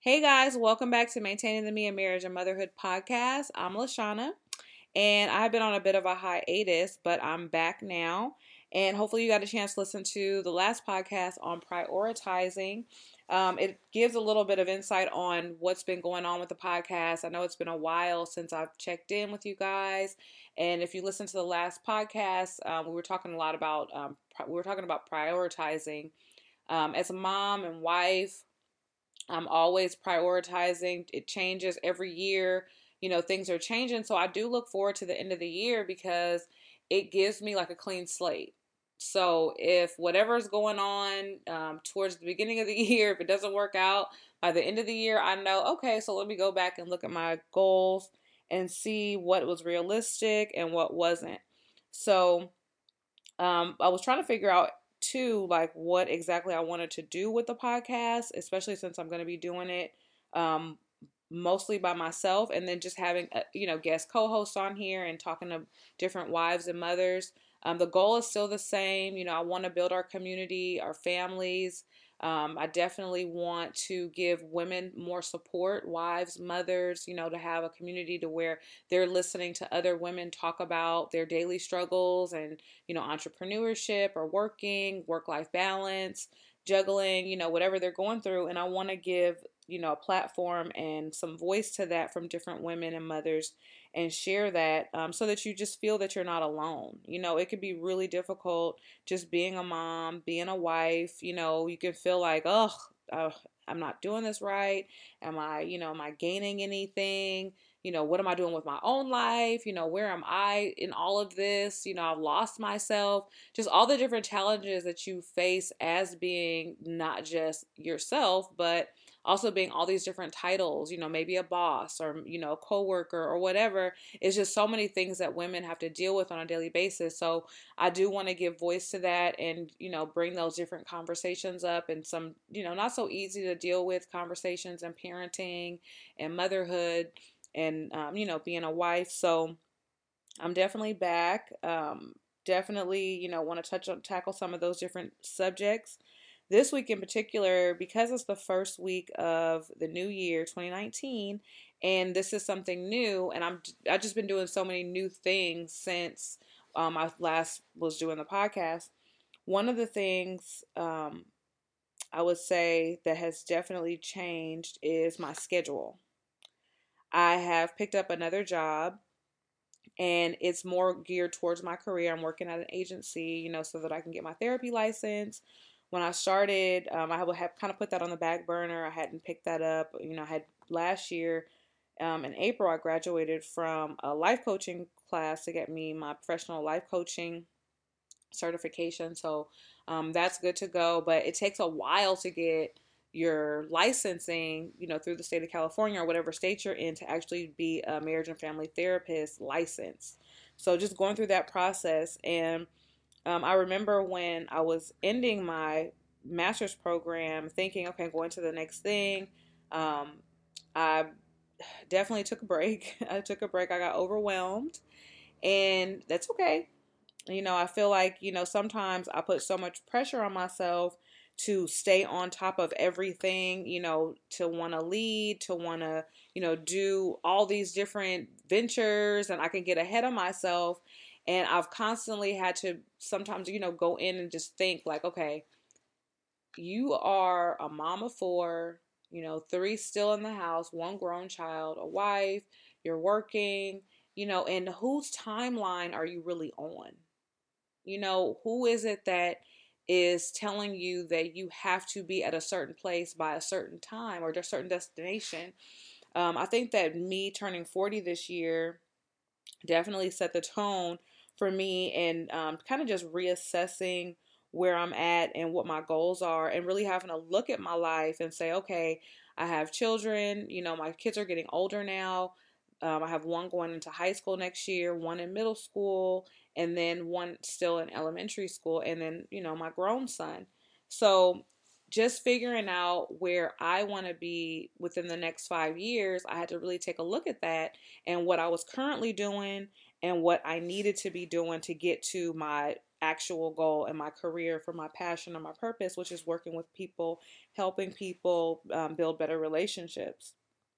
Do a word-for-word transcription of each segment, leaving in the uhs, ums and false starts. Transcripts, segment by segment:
Hey guys, welcome back to Maintaining the Me in Marriage and Motherhood podcast. I'm Lashana, and I've been on a bit of a hiatus, but I'm back now. And hopefully, you got a chance to listen to the last podcast on prioritizing. Um, it gives a little bit of insight on what's been going on with the podcast. I know it's been a while since I've checked in with you guys, and if you listen to the last podcast, um, we were talking a lot about um, we were talking about prioritizing um, as a mom and wife. I'm always prioritizing. It changes every year. You know, things are changing. So I do look forward to the end of the year because it gives me like a clean slate. So if whatever's going on um, towards the beginning of the year, if it doesn't work out by the end of the year, I know, okay, so let me go back and look at my goals and see what was realistic and what wasn't. So um, I was trying to figure out too, like what exactly I wanted to do with the podcast, especially since I'm going to be doing it um, mostly by myself, and then just having uh, you know guest co-hosts on here and talking to different wives and mothers. Um, the goal is still the same. You know, I want to build our community, our families. Um, I definitely want to give women more support, wives, mothers, you know, to have a community to where they're listening to other women talk about their daily struggles and you know, entrepreneurship or working, work life balance, juggling, you know, whatever they're going through. And I want to give, you know, a platform and some voice to that from different women and mothers and share that um, so that you just feel that you're not alone. You know, it could be really difficult just being a mom, being a wife. You know, you can feel like, oh, uh, I'm not doing this right. Am I, you know, am I gaining anything? You know, what am I doing with my own life? You know, where am I in all of this? You know, I've lost myself. Just all the different challenges that you face as being not just yourself, but also being all these different titles, you know, maybe a boss or, you know, a coworker or whatever. It's just so many things that women have to deal with on a daily basis. So I do want to give voice to that and, you know, bring those different conversations up and some, you know, not so easy to deal with conversations and parenting and motherhood and um, you know being a wife. So I'm definitely back. Um, definitely, you know, want to touch on tackle some of those different subjects this week in particular because it's the first week of the new year, twenty nineteen, and this is something new. And I'm I've just been doing so many new things since um, I last was doing the podcast. One of the things um, I would say that has definitely changed is my schedule. I have picked up another job and it's more geared towards my career. I'm working at an agency, you know, so that I can get my therapy license. When I started, um, I would have kind of put that on the back burner. I hadn't picked that up. You know, I had last year um, in April, I graduated from a life coaching class to get me my professional life coaching certification. So um, that's good to go. But it takes a while to get your licensing, you know, through the state of California or whatever state you're in to actually be a marriage and family therapist licensed. So just going through that process. And um, I remember when I was ending my master's program, thinking, okay, I'm going to the next thing. Um, I definitely took a break. I took a break. I got overwhelmed, and that's okay. You know, I feel like, you know, sometimes I put so much pressure on myself to stay on top of everything, you know, to want to lead, to want to, you know, do all these different ventures, and I can get ahead of myself. And I've constantly had to sometimes, you know, go in and just think like, okay, you are a mom of four, you know, three still in the house, one grown child, a wife, you're working, you know, and whose timeline are you really on? You know, who is it that is telling you that you have to be at a certain place by a certain time or a certain destination? Um, I think that me turning forty this year definitely set the tone for me and um, kind of just reassessing where I'm at and what my goals are and really having a look at my life and say, okay, I have children, you know, my kids are getting older now. Um, I have one going into high school next year, one in middle school, and then one still in elementary school, and then, you know, my grown son. So just figuring out where I want to be within the next five years, I had to really take a look at that and what I was currently doing and what I needed to be doing to get to my actual goal in my career for my passion and my purpose, which is working with people, helping people um, build better relationships.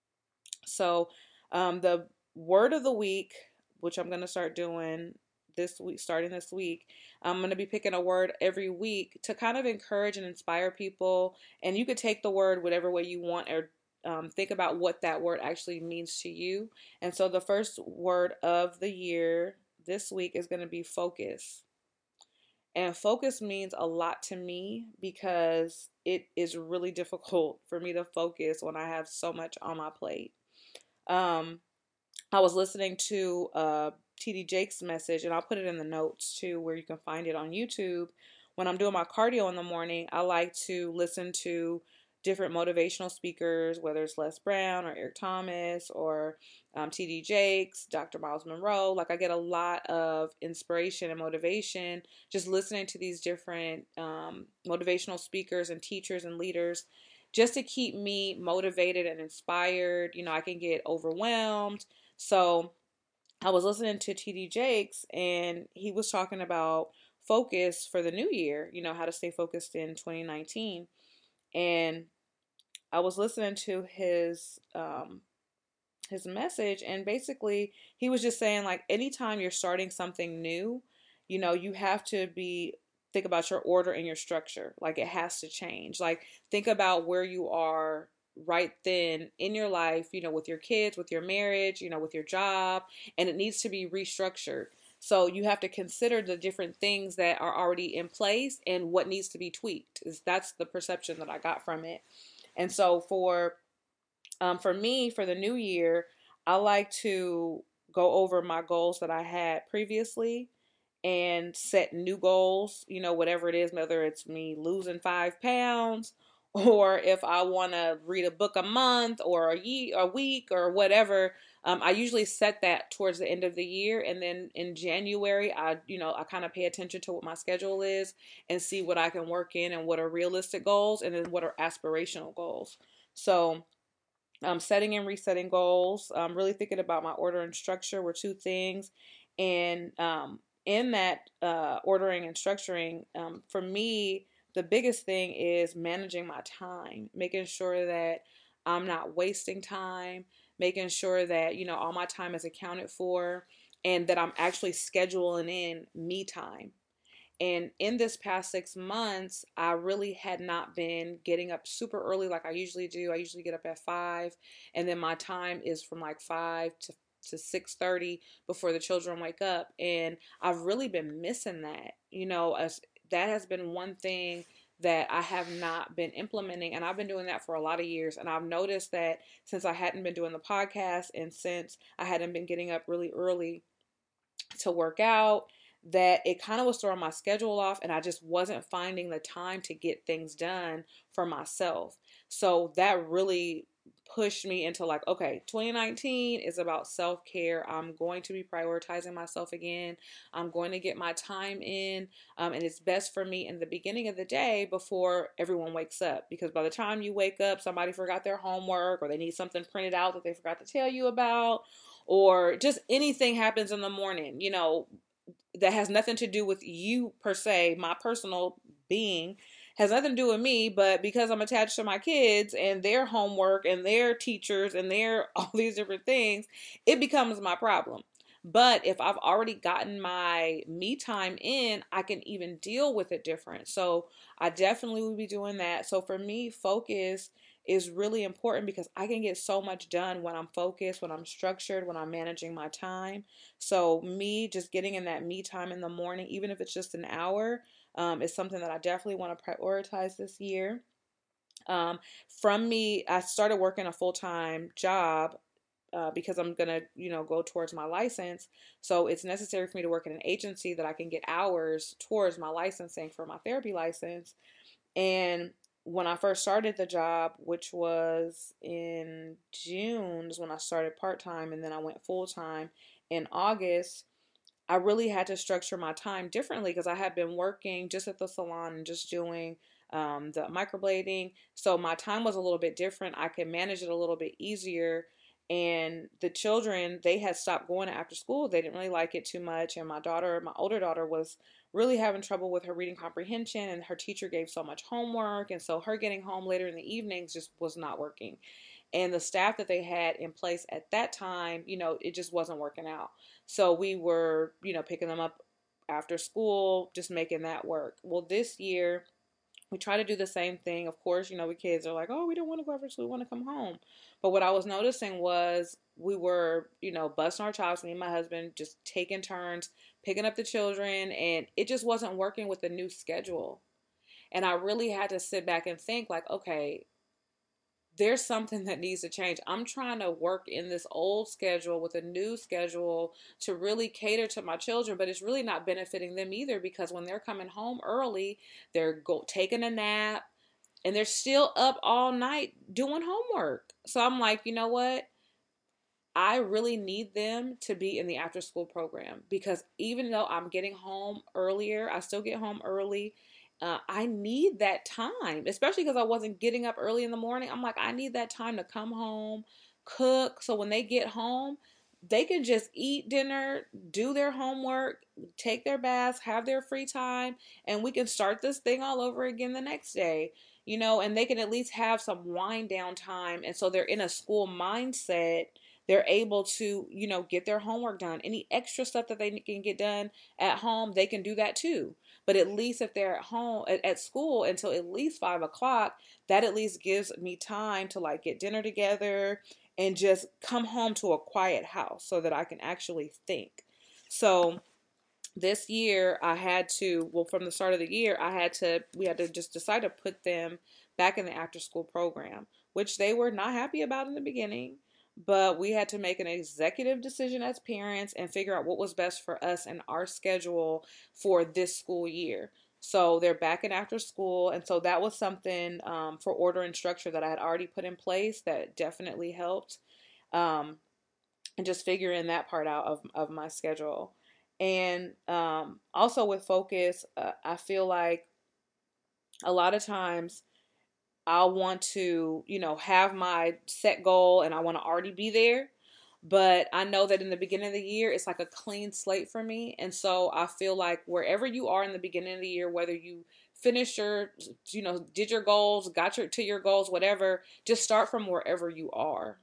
So, um, the word of the week, which I'm going to start doing this week, starting this week, I'm going to be picking a word every week to kind of encourage and inspire people. And you could take the word whatever way you want, or um, think about what that word actually means to you. And so, the first word of the year this week is going to be focus. And focus means a lot to me because it is really difficult for me to focus when I have so much on my plate. Um, I was listening to uh, T D Jakes' message, and I'll put it in the notes too, where you can find it on YouTube. When I'm doing my cardio in the morning, I like to listen to different motivational speakers, whether it's Les Brown or Eric Thomas or um, T D Jakes, Doctor Miles Monroe. Like, I get a lot of inspiration and motivation just listening to these different um, motivational speakers and teachers and leaders, just to keep me motivated and inspired. You know, I can get overwhelmed. So I was listening to T D Jakes, and he was talking about focus for the new year, you know, how to stay focused in twenty nineteen. And I was listening to his um, his message, and basically he was just saying, like, anytime you're starting something new, you know, you have to be think about your order and your structure. Like, it has to change. Like, think about where you are right then in your life, you know, with your kids, with your marriage, you know, with your job, and it needs to be restructured. So you have to consider the different things that are already in place and what needs to be tweaked. Is That's the perception that I got from it. And so for um, for me, for the new year, I like to go over my goals that I had previously and set new goals, you know, whatever it is, whether it's me losing five pounds or if I want to read a book a month or a, year, a week or whatever. Um, I usually set that towards the end of the year. And then in January, I, you know, I kind of pay attention to what my schedule is and see what I can work in and what are realistic goals and then what are aspirational goals. So, um, setting and resetting goals, um, really thinking about my order and structure were two things. And um, in that uh, ordering and structuring, um, for me, the biggest thing is managing my time, making sure that I'm not wasting time, making sure that, you know, all my time is accounted for and that I'm actually scheduling in me time. And in this past six months, I really had not been getting up super early like I usually do. I usually get up at five, and then my time is from like five to to six thirty before the children wake up, and I've really been missing that. You know, as that has been one thing that I have not been implementing, and I've been doing that for a lot of years. And I've noticed that since I hadn't been doing the podcast and since I hadn't been getting up really early to work out, that it kind of was throwing my schedule off and I just wasn't finding the time to get things done for myself. So that really pushed me into like, okay, twenty nineteen is about self-care. I'm going to be prioritizing myself again. I'm going to get my time in. Um, and it's best for me in the beginning of the day before everyone wakes up. Because by the time you wake up, somebody forgot their homework or they need something printed out that they forgot to tell you about, or just anything happens in the morning, you know, that has nothing to do with you per se, my personal being has nothing to do with me, but because I'm attached to my kids and their homework and their teachers and their all these different things, it becomes my problem. But if I've already gotten my me time in, I can even deal with it different. So I definitely will be doing that. So for me, focus is really important because I can get so much done when I'm focused, when I'm structured, when I'm managing my time. So me just getting in that me time in the morning, even if it's just an hour, um, is something that I definitely want to prioritize this year. Um, from me, I started working a full-time job uh, because I'm gonna, you know, go towards my license. So it's necessary for me to work in an agency that I can get hours towards my licensing for my therapy license. And when I first started the job, which was in June, is when I started part time, and then I went full time in August. I really had to structure my time differently because I had been working just at the salon and just doing um, the microblading. So my time was a little bit different. I could manage it a little bit easier. And the children, they had stopped going to after school. They didn't really like it too much. And my daughter, my older daughter, was really having trouble with her reading comprehension, and her teacher gave so much homework, and so her getting home later in the evenings just was not working. And the staff that they had in place at that time, you know, it just wasn't working out. So we were, you know, picking them up after school, just making that work. Well, this year we try to do the same thing. Of course, you know, we kids are like, oh, we don't want to go after school, we want to come home. But what I was noticing was we were, you know, busting our chops, me and my husband, just taking turns picking up the children, and it just wasn't working with the new schedule. And I really had to sit back and think, like, okay, there's something that needs to change. I'm trying to work in this old schedule with a new schedule to really cater to my children, but it's really not benefiting them either, because when they're coming home early, they're go taking a nap and they're still up all night doing homework. So I'm like, you know what? I really need them to be in the after school program, because even though I'm getting home earlier, I still get home early. Uh, I need that time, especially because I wasn't getting up early in the morning. I'm like, I need that time to come home, cook. So when they get home, they can just eat dinner, do their homework, take their baths, have their free time, and we can start this thing all over again the next day. You know, and they can at least have some wind down time. And so they're in a school mindset, they're able to, you know, get their homework done. Any extra stuff that they can get done at home, they can do that too. But at least if they're at home at, at school until at least five o'clock, that at least gives me time to like get dinner together and just come home to a quiet house so that I can actually think. So this year I had to, well, from the start of the year, I had to, we had to just decide to put them back in the after school program, which they were not happy about in the beginning. But we had to make an executive decision as parents and figure out what was best for us and our schedule for this school year. So they're back in after school. And so that was something, um, for order and structure, that I had already put in place that definitely helped. Um, and just figuring that part out of, of my schedule. And um, also with focus, uh, I feel like a lot of times I'll want to, you know, have my set goal and I want to already be there. But I know that in the beginning of the year, it's like a clean slate for me. And so I feel like wherever you are in the beginning of the year, whether you finished your, you know, did your goals, got your to your goals, whatever, just start from wherever you are.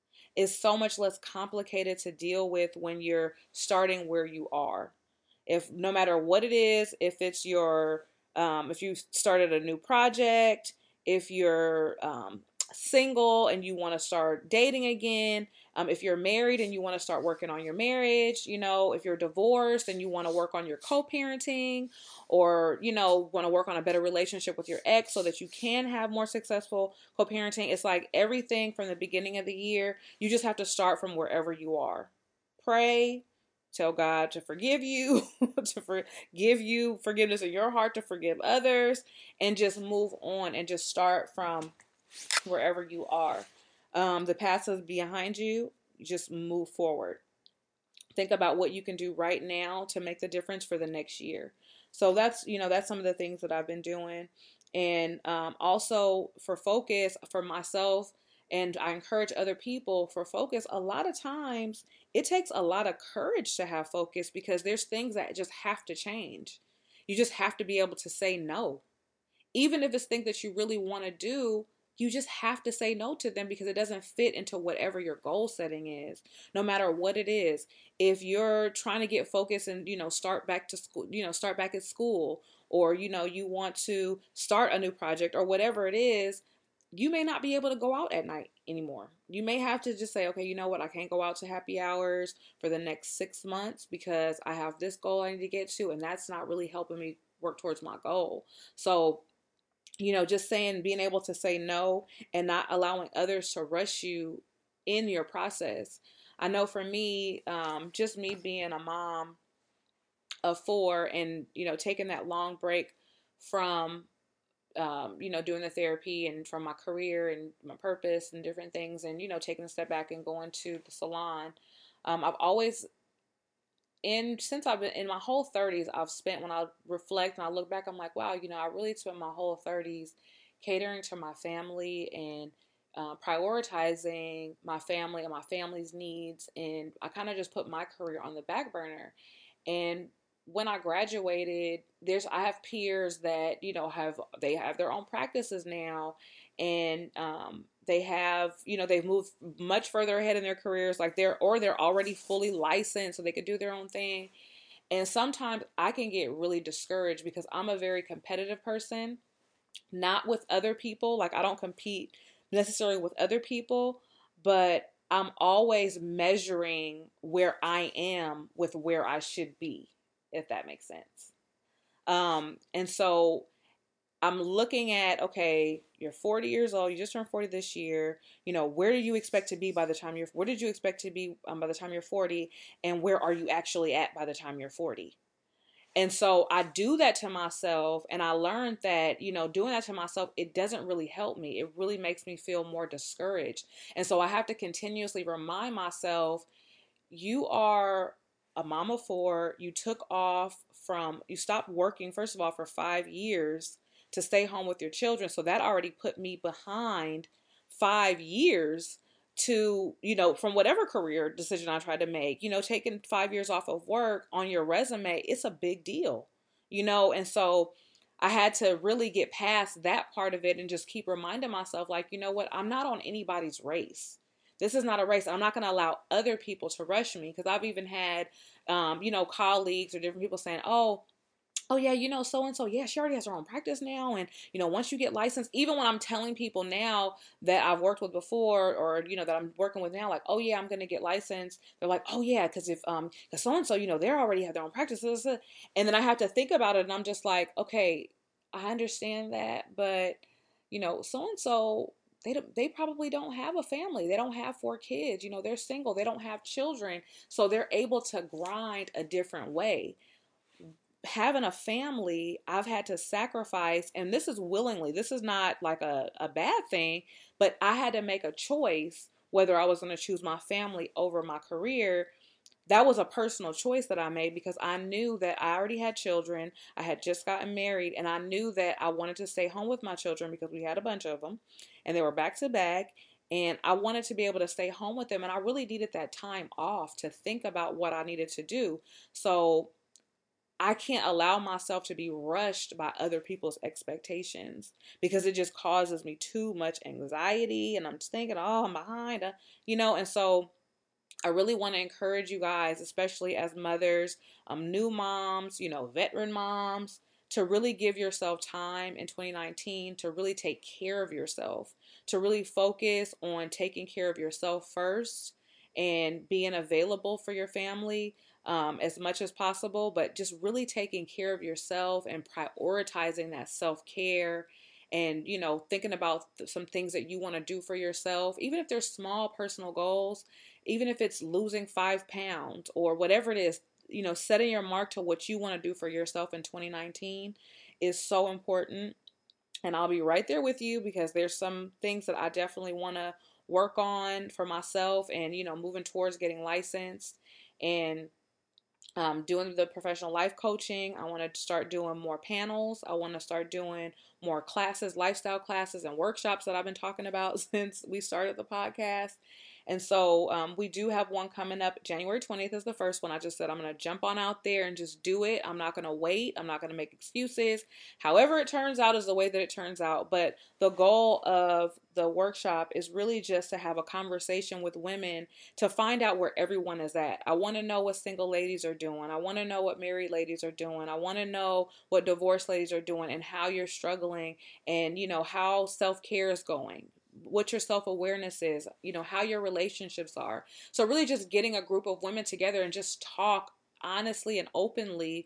Is so much less complicated to deal with when you're starting where you are. If no matter what it is, if it's your, um, if you started a new project, if you're um, single and you want to start dating again, um, if you're married and you want to start working on your marriage, you know, if you're divorced and you want to work on your co-parenting, or, you know, want to work on a better relationship with your ex so that you can have more successful co-parenting. It's like everything from the beginning of the year, you just have to start from wherever you are. Pray, tell God to forgive you, to forgive you, forgiveness in your heart, to forgive others, and just move on and just start from wherever you are. Um, the past is behind you. Just move forward. Think about what you can do right now to make the difference for the next year. So that's, you know, that's some of the things that I've been doing. And um, also for focus for myself, and I encourage other people for focus, a lot of times it takes a lot of courage to have focus, because there's things that just have to change. You just have to be able to say no. Even if it's things that you really want to do, you just have to say no to them because it doesn't fit into whatever your goal setting is, no matter what it is. If you're trying to get focused and, you know, start back to school, you know, start back at school, or, you know, you want to start a new project or whatever it is, you may not be able to go out at night anymore. You may have to just say, okay, you know what? I can't go out to happy hours for the next six months because I have this goal I need to get to, and that's not really helping me work towards my goal. So, you know, just saying, being able to say no and not allowing others to rush you in your process. I know for me, um, just me being a mom of four, and, you know, taking that long break from, um, you know, doing the therapy and from my career and my purpose and different things, and, you know, taking a step back and going to the salon. Um, I've always, in since I've been in my whole thirties, I've spent, when I reflect and I look back, I'm like, wow, you know, I really spent my whole thirties catering to my family and uh, prioritizing my family and my family's needs. And I kind of just put my career on the back burner. And when I graduated, there's I have peers that, you know, have they have their own practices now, and um they have, you know, they've moved much further ahead in their careers, like they're or they're already fully licensed so they could do their own thing. And sometimes I can get really discouraged because I'm a very competitive person, not with other people. Like I don't compete necessarily with other people, but I'm always measuring where I am with where I should be, if that makes sense. Um, and so I'm looking at, okay, you're forty years old, you just turned forty this year. You know, where do you expect to be by the time you're, where did you expect to be um, by the time you're forty? And where are you actually at by the time you're forty? And so I do that to myself, and I learned that, you know, doing that to myself, it doesn't really help me. It really makes me feel more discouraged. And so I have to continuously remind myself, you are a mom of four. You took off from, you stopped working, first of all, for five years to stay home with your children. So that already put me behind five years to, you know, from whatever career decision I tried to make, you know, taking five years off of work on your resume, it's a big deal, you know, and so I had to really get past that part of it and just keep reminding myself, like, you know what, I'm not on anybody's race. This is not a race. I'm not going to allow other people to rush me, because I've even had, um, you know, colleagues or different people saying, oh, oh yeah, you know, so and so, yeah, she already has her own practice now. And, you know, once you get licensed, even when I'm telling people now that I've worked with before, or, you know, that I'm working with now, like, oh yeah, I'm going to get licensed. They're like, oh yeah, because if, um, because so and so, you know, they already have their own practices. And then I have to think about it, and I'm just like, okay, I understand that, but, you know, so and so, they don't, they probably don't have a family. They don't have four kids. You know, they're single. They don't have children. So they're able to grind a different way. Having a family, I've had to sacrifice, and this is willingly. This is not like a, a bad thing, but I had to make a choice whether I was going to choose my family over my career. That was a personal choice that I made, because I knew that I already had children. I had just gotten married, and I knew that I wanted to stay home with my children because we had a bunch of them and they were back to back. And I wanted to be able to stay home with them. And I really needed that time off to think about what I needed to do. So I can't allow myself to be rushed by other people's expectations, because it just causes me too much anxiety. And I'm just thinking, oh, I'm behind, uh, you know, and so I really want to encourage you guys, especially as mothers, um, new moms, you know, veteran moms, to really give yourself time in twenty nineteen to really take care of yourself, to really focus on taking care of yourself first and being available for your family um, as much as possible, but just really taking care of yourself and prioritizing that self care, and, you know, thinking about th- some things that you want to do for yourself, even if they're small personal goals, even if it's losing five pounds or whatever it is. You know, setting your mark to what you want to do for yourself in twenty nineteen is so important. And I'll be right there with you, because there's some things that I definitely want to work on for myself, and, you know, moving towards getting licensed, and um, doing the professional life coaching. I want to start doing more panels. I want to start doing more classes, lifestyle classes, and workshops that I've been talking about since we started the podcast. And so um, we do have one coming up. January twentieth is the first one. I just said I'm going to jump on out there and just do it. I'm not going to wait. I'm not going to make excuses. However it turns out is the way that it turns out. But the goal of the workshop is really just to have a conversation with women, to find out where everyone is at. I want to know what single ladies are doing. I want to know what married ladies are doing. I want to know what divorced ladies are doing, and how you're struggling, and, you know, how self-care is going, what your self-awareness is, you know, how your relationships are. So really just getting a group of women together and just talk honestly and openly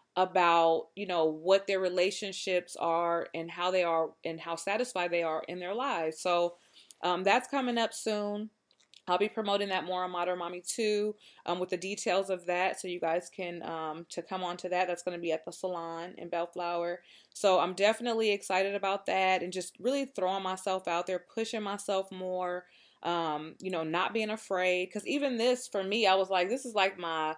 about, you know, what their relationships are and how they are and how satisfied they are in their lives. So um, that's coming up soon. I'll be promoting that more on Modern Mommy two, um, with the details of that, so you guys can um, to come on to that. That's going to be at the salon in Bellflower. So I'm definitely excited about that, and just really throwing myself out there, pushing myself more, um, you know, not being afraid. Because even this, for me, I was like, this is like my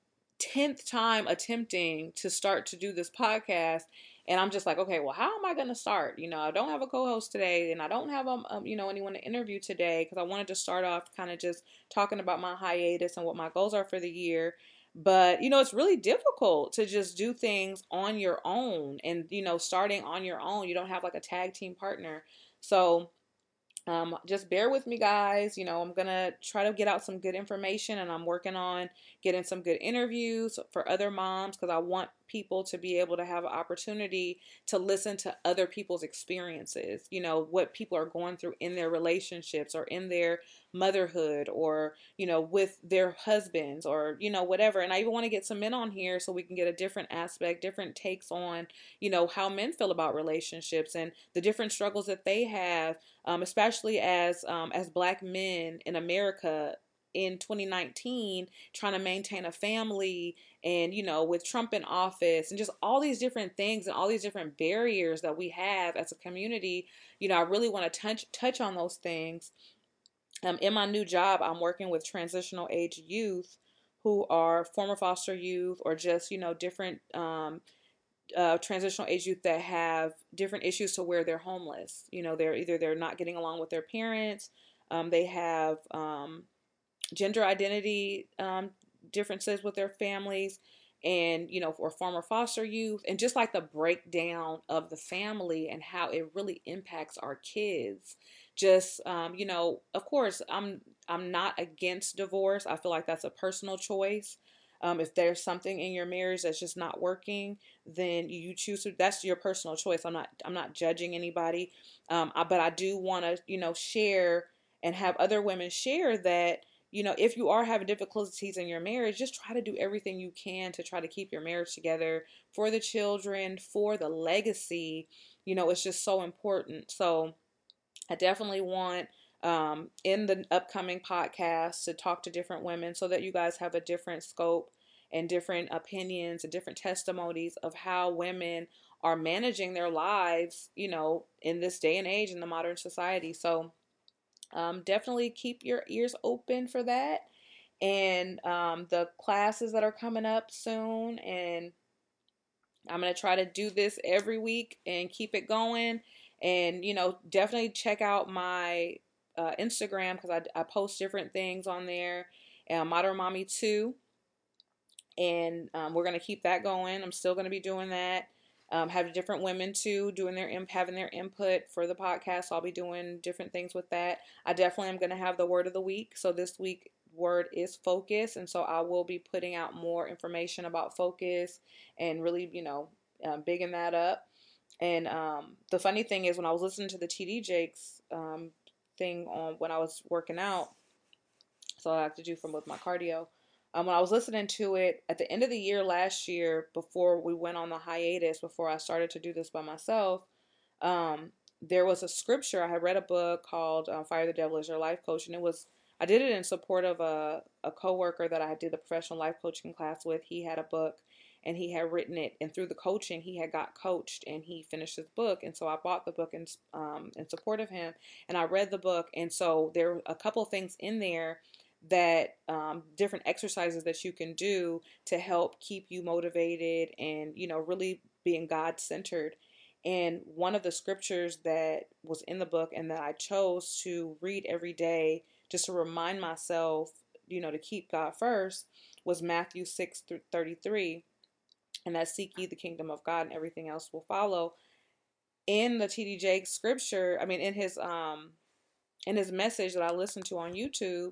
tenth time attempting to start to do this podcast. And I'm just like, okay, well, how am I going to start? You know, I don't have a co-host today, and I don't have, um, um you know, anyone to interview today, because I wanted to start off kind of just talking about my hiatus and what my goals are for the year. But, you know, it's really difficult to just do things on your own and, you know, starting on your own. You don't have like a tag team partner. So, um, just bear with me, guys. You know, I'm going to try to get out some good information, and I'm working on getting some good interviews for other moms because I want people to be able to have an opportunity to listen to other people's experiences, you know, what people are going through in their relationships or in their motherhood or, you know, with their husbands or, you know, whatever. And I even want to get some men on here so we can get a different aspect, different takes on, you know, how men feel about relationships and the different struggles that they have, um, especially as um, as black men in America in twenty nineteen, trying to maintain a family, and, you know, with Trump in office, and just all these different things and all these different barriers that we have as a community. You know, I really want to touch touch on those things. Um, in my new job, I'm working with transitional age youth who are former foster youth or just, you know, different um, uh, transitional age youth that have different issues to where they're homeless. You know, they're either they're not getting along with their parents, um, they have um, gender identity um, differences with their families, and, you know, or former foster youth, and just like the breakdown of the family and how it really impacts our kids. Just um, you know, of course, i'm i'm not against divorce. I feel like that's a personal choice. Um, if there's something in your marriage that's just not working, then you choose to. That's your personal choice. I'm not. I'm not judging anybody. Um, I, but I do want to, you know, share and have other women share that, you know, if you are having difficulties in your marriage, just try to do everything you can to try to keep your marriage together for the children, for the legacy. You know, it's just so important. So I definitely want um, in the upcoming podcast to talk to different women so that you guys have a different scope and different opinions and different testimonies of how women are managing their lives, you know, in this day and age in the modern society. So um, definitely keep your ears open for that, and um, the classes that are coming up soon. And I'm going to try to do this every week and keep it going. And, you know, definitely check out my uh, Instagram because I, I post different things on there. And Modern Mommy two, and um, we're going to keep that going. I'm still going to be doing that. Um, have different women too doing their having their input for the podcast. So I'll be doing different things with that. I definitely am going to have the word of the week. So this week word is focus, and so I will be putting out more information about focus and really, you know, um, bigging that up. And um, the funny thing is, when I was listening to the T D Jakes um, thing on when I was working out, so I have to do from with my cardio. Um, when I was listening to it at the end of the year last year, before we went on the hiatus, before I started to do this by myself, um, there was a scripture. I had read a book called uh, Fire the Devil is Your Life Coach, and it was I did it in support of a a coworker that I did the professional life coaching class with. He had a book, and he had written it, and through the coaching, he had got coached, and he finished his book, and so I bought the book in um, in support of him, and I read the book, and so there were a couple of things in there that um, different exercises that you can do to help keep you motivated and, you know, really being God centered. And one of the scriptures that was in the book and that I chose to read every day just to remind myself, you know, to keep God first was Matthew six thirty-three. And that seek ye the kingdom of God and everything else will follow. In the T D Jakes scripture, I mean, in his um in his message that I listened to on YouTube,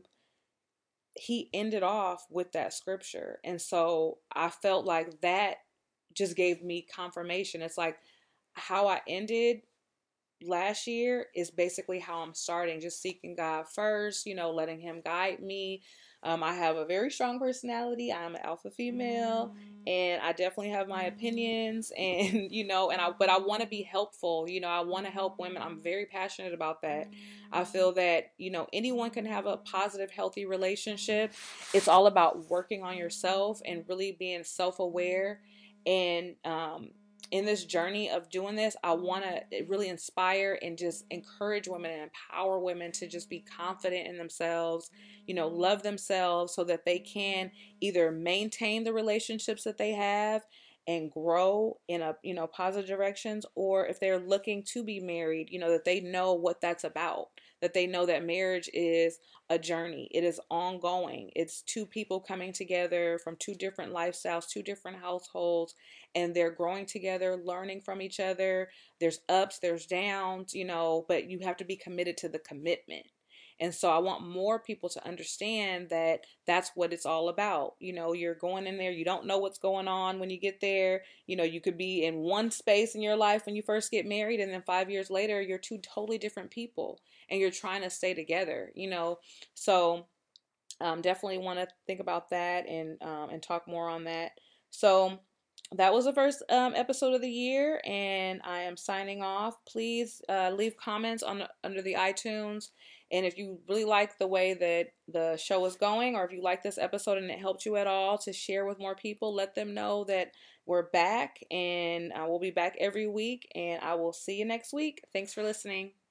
he ended off with that scripture. And so I felt like that just gave me confirmation. It's like how I ended last year is basically how I'm starting, just seeking God first, you know, letting him guide me. Um, I have a very strong personality. I'm an alpha female, and I definitely have my opinions, and, you know, and I, but I want to be helpful. You know, I want to help women. I'm very passionate about that. I feel that, you know, anyone can have a positive, healthy relationship. It's all about working on yourself and really being self-aware. And, um, in this journey of doing this, I want to really inspire and just encourage women and empower women to just be confident in themselves, you know, love themselves so that they can either maintain the relationships that they have and grow in a, you know, positive directions, or if they're looking to be married, you know, that they know what that's about, that they know that marriage is a journey. It is ongoing. It's two people coming together from two different lifestyles, two different households, and they're growing together, learning from each other. There's ups, there's downs, you know, but you have to be committed to the commitment. And so I want more people to understand that that's what it's all about. You know, you're going in there, you don't know what's going on when you get there. You know, you could be in one space in your life when you first get married, and then five years later, you're two totally different people and you're trying to stay together, you know. So um, definitely want to think about that and um, and talk more on that. So that was the first um, episode of the year, and I am signing off. Please uh, leave comments on under the iTunes, and if you really like the way that the show is going, or if you like this episode and it helped you at all, to share with more people. Let them know that we're back, and uh, we'll be back every week. And I will see you next week. Thanks for listening.